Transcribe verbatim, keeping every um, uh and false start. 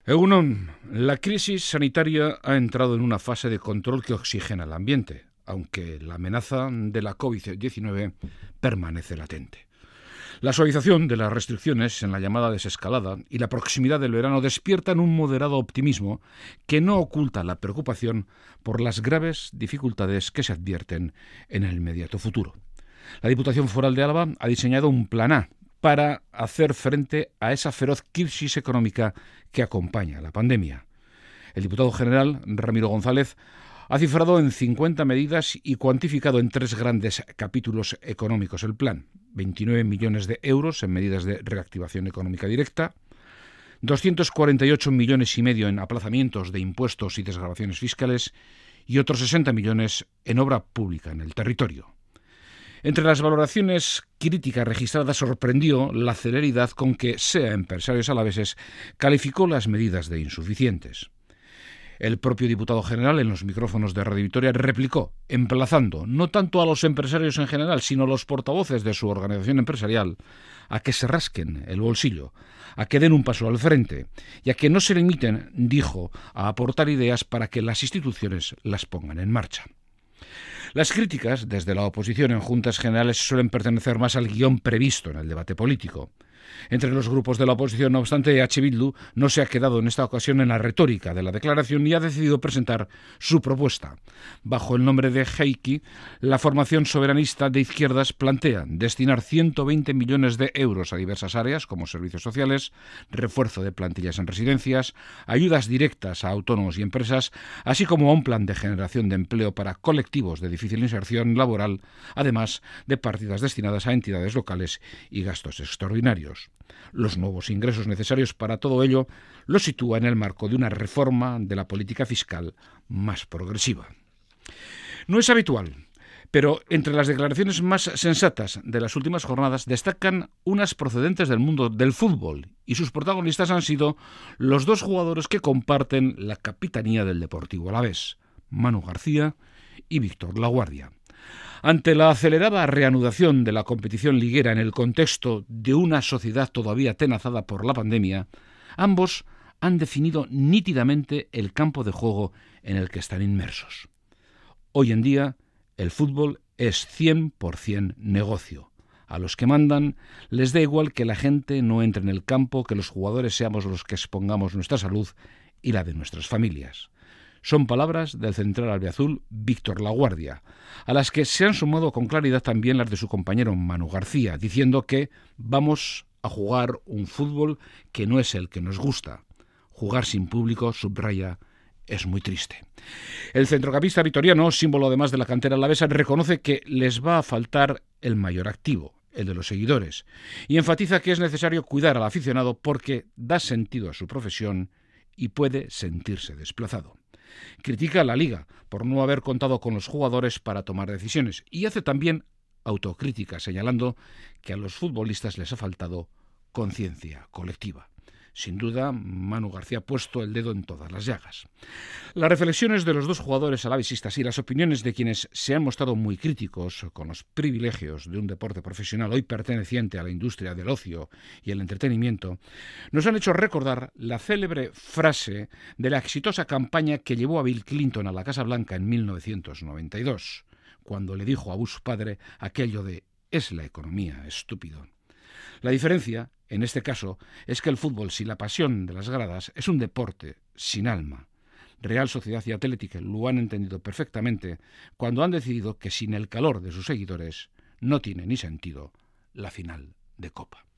Egunon, la crisis sanitaria ha entrado en una fase de control que oxigena el ambiente, aunque la amenaza de la COVID diecinueve permanece latente. La suavización de las restricciones en la llamada desescalada y la proximidad del verano despiertan un moderado optimismo que no oculta la preocupación por las graves dificultades que se advierten en el inmediato futuro. La Diputación Foral de Álava ha diseñado un Plan A para hacer frente a esa feroz crisis económica que acompaña a la pandemia. El diputado general, Ramiro González, ha cifrado en cincuenta medidas y cuantificado en tres grandes capítulos económicos el plan: veintinueve millones de euros en medidas de reactivación económica directa, doscientos cuarenta y ocho millones y medio en aplazamientos de impuestos y desgravaciones fiscales y otros sesenta millones en obra pública en el territorio. Entre las valoraciones críticas registradas sorprendió la celeridad con que SEA Empresarios Alaveses calificó las medidas de insuficientes. El propio diputado general, en los micrófonos de Radio Vitoria, replicó, emplazando no tanto a los empresarios en general, sino a los portavoces de su organización empresarial, a que se rasquen el bolsillo, a que den un paso al frente y a que no se limiten, dijo, a aportar ideas para que las instituciones las pongan en marcha. Las críticas desde la oposición en Juntas Generales suelen pertenecer más al guión previsto en el debate político. Entre los grupos de la oposición, no obstante, H. Bildu no se ha quedado en esta ocasión en la retórica de la declaración y ha decidido presentar su propuesta. Bajo el nombre de Heiki, la formación soberanista de izquierdas plantea destinar ciento veinte millones de euros a diversas áreas, como servicios sociales, refuerzo de plantillas en residencias, ayudas directas a autónomos y empresas, así como a un plan de generación de empleo para colectivos de difícil inserción laboral, además de partidas destinadas a entidades locales y gastos extraordinarios. Los nuevos ingresos necesarios para todo ello los sitúa en el marco de una reforma de la política fiscal más progresiva. No es habitual, pero entre las declaraciones más sensatas de las últimas jornadas destacan unas procedentes del mundo del fútbol, y sus protagonistas han sido los dos jugadores que comparten la capitanía del Deportivo Alavés, Manu García y Víctor Laguardia. Ante la acelerada reanudación de la competición liguera en el contexto de una sociedad todavía atenazada por la pandemia, ambos han definido nítidamente el campo de juego en el que están inmersos. Hoy en día, el fútbol es cien por ciento negocio. A los que mandan les da igual que la gente no entre en el campo, que los jugadores seamos los que expongamos nuestra salud y la de nuestras familias. Son palabras del central albiazul Víctor Laguardia, a las que se han sumado con claridad también las de su compañero Manu García, diciendo que vamos a jugar un fútbol que no es el que nos gusta. Jugar sin público, subraya, es muy triste. El centrocampista vitoriano, símbolo además de la cantera alavesa, reconoce que les va a faltar el mayor activo, el de los seguidores, y enfatiza que es necesario cuidar al aficionado porque da sentido a su profesión y puede sentirse desplazado. Critica a la Liga por no haber contado con los jugadores para tomar decisiones y hace también autocrítica, señalando que a los futbolistas les ha faltado conciencia colectiva. Sin duda, Manu García ha puesto el dedo en todas las llagas. Las reflexiones de los dos jugadores alavesistas y las opiniones de quienes se han mostrado muy críticos con los privilegios de un deporte profesional hoy perteneciente a la industria del ocio y el entretenimiento nos han hecho recordar la célebre frase de la exitosa campaña que llevó a Bill Clinton a la Casa Blanca en mil novecientos noventa y dos, cuando le dijo a Bush padre aquello de «es la economía, estúpido». La diferencia, en este caso, es que el fútbol sin la pasión de las gradas es un deporte sin alma. Real Sociedad y Athletic lo han entendido perfectamente cuando han decidido que sin el calor de sus seguidores no tiene ni sentido la final de Copa.